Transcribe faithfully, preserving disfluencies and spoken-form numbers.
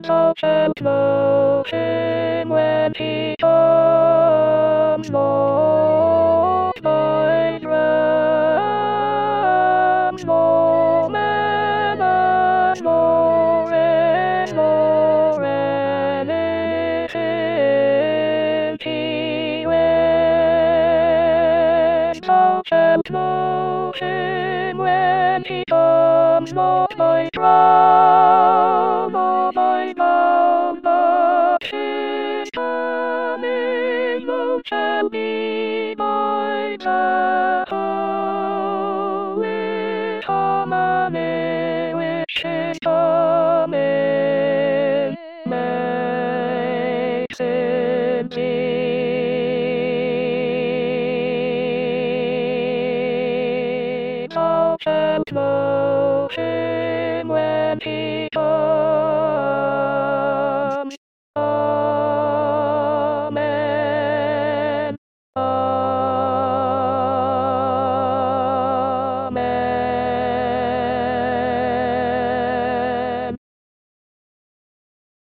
touch and motion when he comes, Lord, my drums, more men and more and more innocent he went. Touch and motion when he comes, not my drum or my bound, but his coming low shall be my battle with harmony, which is coming makes him be. Touch and motion when he